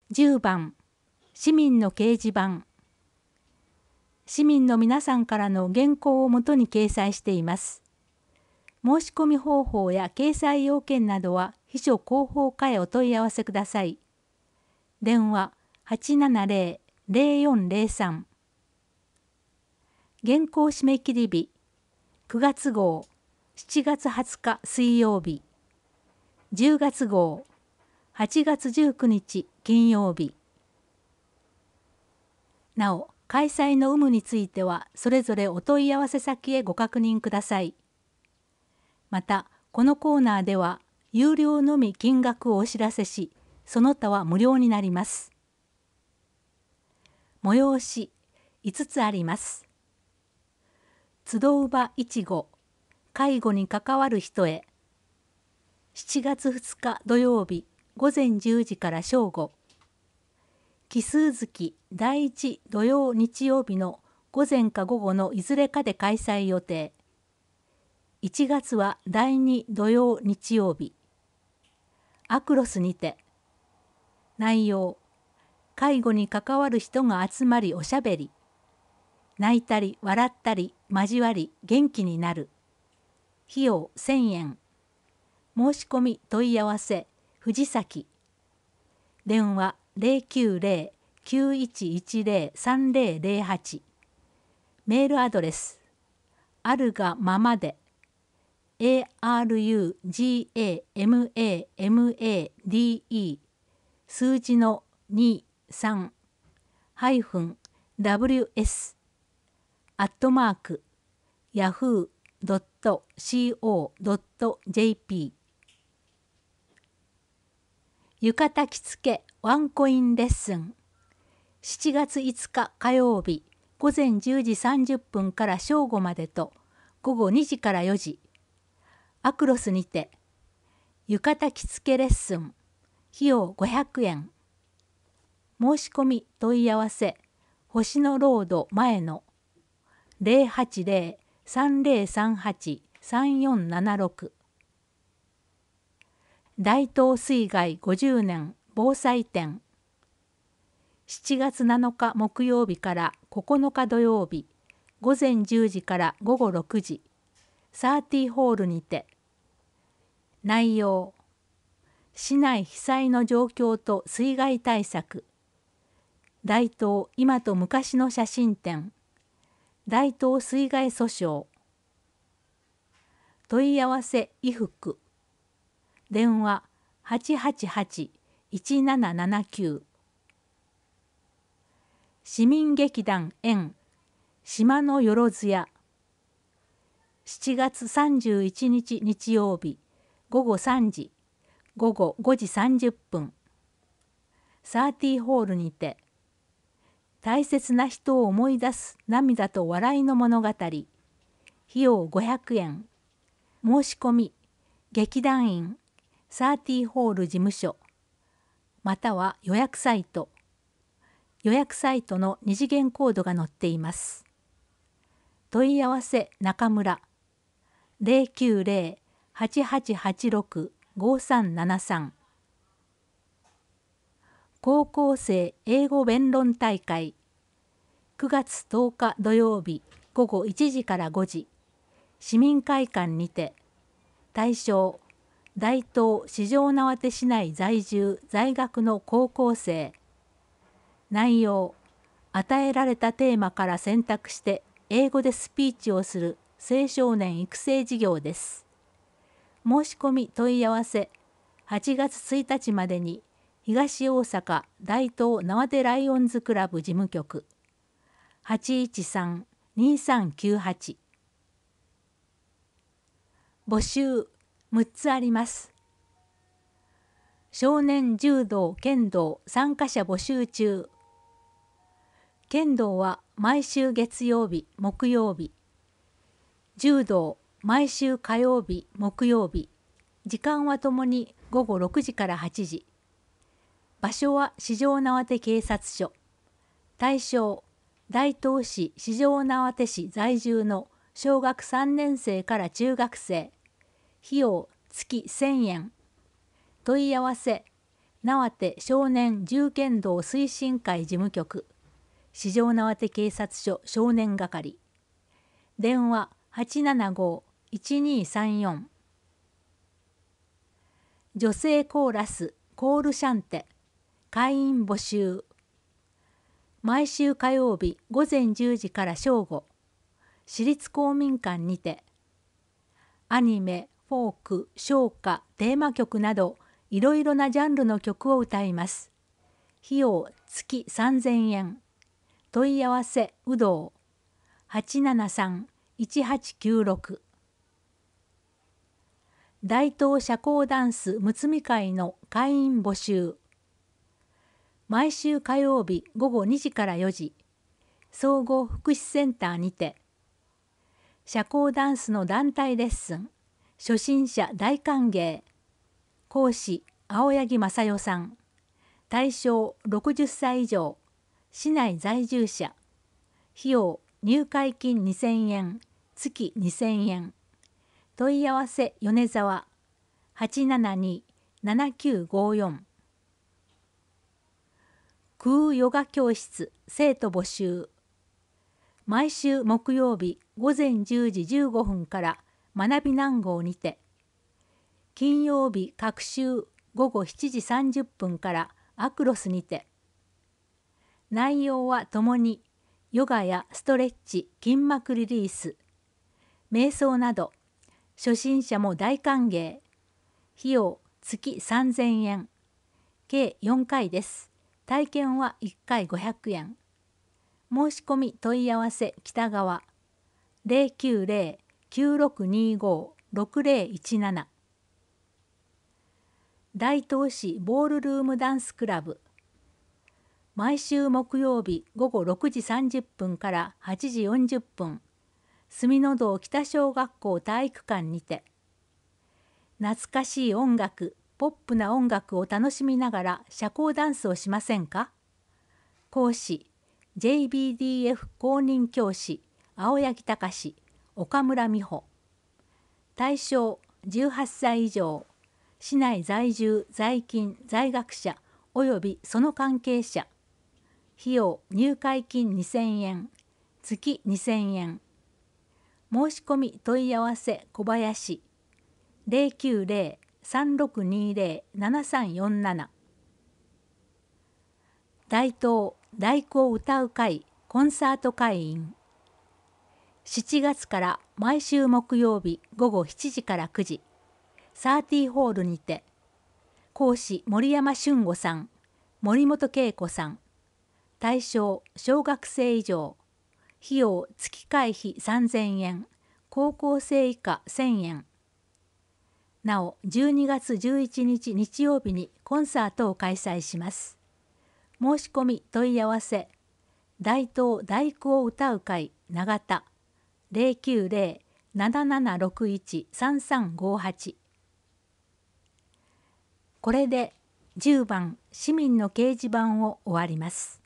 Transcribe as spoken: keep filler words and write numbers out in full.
じゅうばん市民の掲示板。市民の皆さんからの原稿をもとに掲載しています。申し込み方法や掲載要件などは秘書広報課へお問い合わせください。電話 はちななゼロ ゼロよんゼロさん。原稿締め切り日くがつ号しちがつはつか水曜日、じゅうがつ号はちがつじゅうくにち金曜日。なお、開催の有無についてはそれぞれお問い合わせ先へご確認ください。また、このコーナーでは有料のみ金額をお知らせし、その他は無料になります。催しいつつあります。集う場いちご、介護に関わる人へ。しちがつふつか土曜日ごぜんじゅうじから正午。奇数月だいいち土曜日曜日の午前か午後のいずれかで開催予定。いちがつはだいに土曜日曜日。アクロスにて。内容、介護に関わる人が集まりおしゃべり。泣いたり笑ったり交わり元気になる。費用せんえん。申し込み問い合わせ藤崎。電話ゼロきゅうゼロ きゅういちいちゼロ さんゼロゼロはち。メールアドレスあるがままで エーアールユージーエーエムエーエムエーディーイー 数字のにさんハイフン ダブリューエス アットマーク ヤフー ドット コー ドット ジェーピー。 浴衣着付けワンコインレッスン。しちがついつか火曜日ごぜんじゅうじさんじゅっぷんから正午までとごごにじからよじ。アクロスにて浴衣着付けレッスン。費用ごひゃくえん。申し込み問い合わせ星野ロード前のゼロはちゼロ さんゼロさんはち さんよんななろく。大東水害ごじゅうねん防災展。しちがつなのか木曜日からここのか土曜日ごぜんじゅうじからごごろくじ。サーティーホールにて。内容、市内被災の状況と水害対策。大東今と昔の写真展。大東水害訴訟。問い合わせ衣服。電話はちはちはち いちななななきゅう。市民劇団縁島のよろずや。しちがつさんじゅういちにち日曜日ごごさんじごごごじさんじゅっぷん。サーティーホールにて。大切な人を思い出す涙と笑いの物語。費用ごひゃくえん。申し込み劇団員サーティーホール事務所または予約サイト。予約サイトの二次元コードが載っています。問い合わせ中村ゼロきゅうゼロ はちはちはちろく ごさんななさん。高校生英語弁論大会くがつとおか土曜日ごごいちじからごじ。市民会館にて。対象大東四条畷市内在住在学の高校生。内容、与えられたテーマから選択して英語でスピーチをする青少年育成事業です。申し込み問い合わせはちがつついたちまでに東大阪大東縄手ライオンズクラブ事務局 はちいちさん にさんきゅうはち。募集むっつあります。少年柔道剣道参加者募集中。剣道は毎週月曜日木曜日。柔道毎週火曜日木曜日。時間はともにごごろくじからはちじ。場所は四条畷警察署。対象大東市四条畷市在住の小学さんねんせいから中学生。費用月せんえん。問い合わせ縄手少年銃剣道推進会事務局、四条縄手警察署少年係、電話 はちななご いちにさんよん。女性コーラスコールシャンテ会員募集。毎週火曜日午前じゅうじから正午、市立公民館にて、アニメ、フォーク、唱歌、テーマ曲など、いろいろなジャンルの曲を歌います。費用月さんぜんえん。問い合わせうどう はちななさん いちはちきゅうろく。大東社交ダンスむつみ会の会員募集。毎週火曜日午後にじからよじ、総合福祉センターにて、社交ダンスの団体レッスン、初心者大歓迎。講師、青柳正代さん。対象ろくじゅっさい以上、市内在住者。費用、入会金にせんえん、月にせんえん。問い合わせ米沢 はちななに ななきゅうごよん。空ヨガ教室生徒募集。毎週木曜日午前じゅうじじゅうごふんから学び南郷にて、金曜日各週午後しちじさんじゅっぷんからアクロスにて、内容はともにヨガやストレッチ、筋膜リリース、瞑想など、初心者も大歓迎。費用月さんぜんえん。計よんかいです。体験はいっかいごひゃくえん。申し込み問い合わせ北川 ゼロきゅうゼロ きゅうろくにご ろくゼロいちなな。大東市ボールルームダンスクラブ。毎週木曜日午後ろくじさんじゅっぷんからはちじよんじゅっぷん、住の堂北小学校体育館にて、懐かしい音楽、ポップな音楽を楽しみながら社交ダンスをしませんか？講師、ジェイビーディーエフ 公認教師、青柳隆、岡村美穂。対象、じゅうはっさい以上、市内在住、在勤、在学者、およびその関係者。費用、入会金にせんえん、月にせんえん。申し込み問い合わせ小林 ゼロきゅうゼロ さんろくにゼロ ななさんよんなな。大東第九を歌う会コンサート会員。しちがつから毎週木曜日午後しちじからくじ、サーティーホールにて、講師森山俊吾さん、森本恵子さん。対象小学生以上。費用月会費さんぜんえん、高校生以下せんえん。なおじゅうにがつじゅういちにち日曜日にコンサートを開催します。申し込み問い合わせ大東第九を歌う会長田 ゼロきゅうゼロ ななななろくいち さんさんごはち。これでじゅうばん市民の掲示板を終わります。